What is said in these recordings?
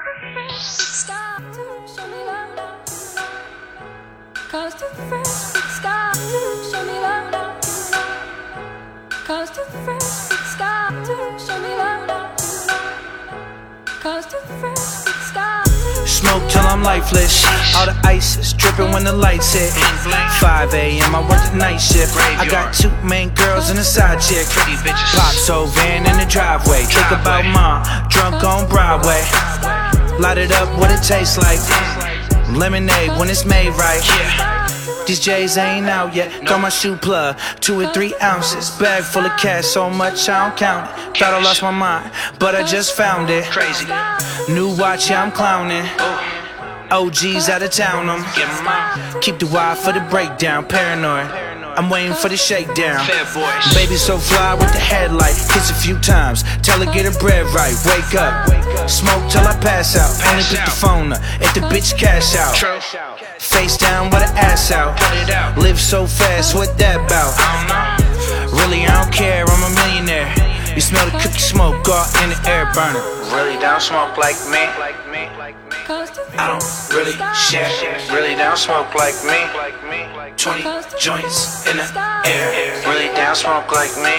Smoke till I'm lifeless. All the ice is dripping when the lights hit. 5 a.m. I work the night shift. I got 2 main girls and a side chick. Pops old van in the driveway. Think about mom, drunk on Broadway. Light it up, what it tastes like. Lemonade when it's made right. These J's ain't out yet. Got my shoe plug, 2 or 3 ounces. Bag full of cash, so much I don't count it. Thought I lost my mind, but I just found it. Crazy. New watch, yeah, I'm clowning. OG's out of town, keep the wire for the breakdown. Paranoid, I'm waiting for the shakedown. Baby so fly with the headlight. Kiss a few times, tell her get her bread right. Wake up, smoke till I pass out. Only pick the phone up if the bitch cash out. Face down with her ass out. Live so fast, what that bout? Really, I don't care, I'm a millionaire. You smell the cookie smoke, go out in the air, burning. Really don't smoke like me. I don't really share. Really don't smoke like me. 20 joints in the air. Really don't smoke like me.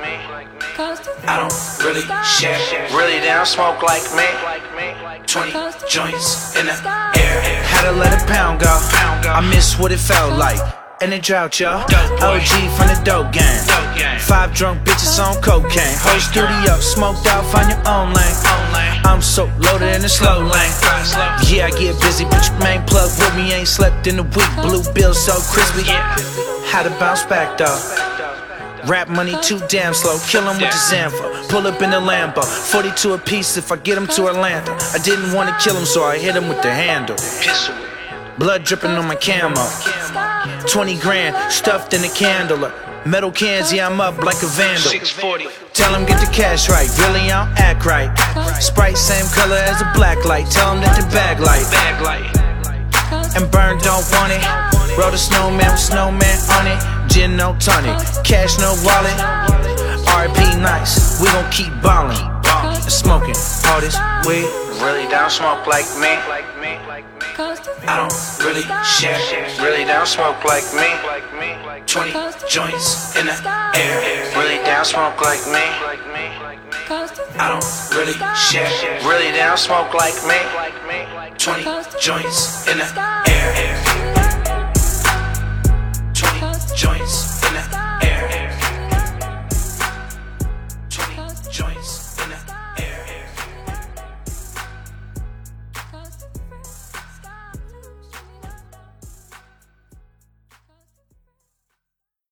I don't really share. Really don't smoke like me. 20 joints in the air. Had to let a pound go. I miss what it felt like. In the drought, y'all. OG from the dope gang. 5 drunk bitches on cocaine. Whole studio smoked out, find your own lane. I'm so loaded in the slow lane. Yeah, I get busy, but your main plug with me. Ain't slept in a week. Blue bill so crispy. Had to bounce back though. Rap money too damn slow. Kill him with the Zanfa. Pull up in the Lambo. 42 a piece if I get him to Atlanta. I didn't want to kill him, so I hit him with the handle. Blood dripping on my camo. 20 grand stuffed in a candle. Metal cans, yeah, I'm up like a vandal. 640. Tell him get the cash right. Really, I don't act right. Sprite same color as a black light. Tell him that the bag light. And burn don't want it. Roll the snowman with snowman on it. Gin no tonic. Cash no wallet. R.I.P. nice. We gon' keep ballin'. And smoking all this weed. Really don't smoke like me. I don't really share. Really don't smoke like me. 20 joints in the air. Really don't smoke like me. I don't really share. Really don't smoke like me. 20 joints in the air. 20 joints in the air. 20 joints in the air.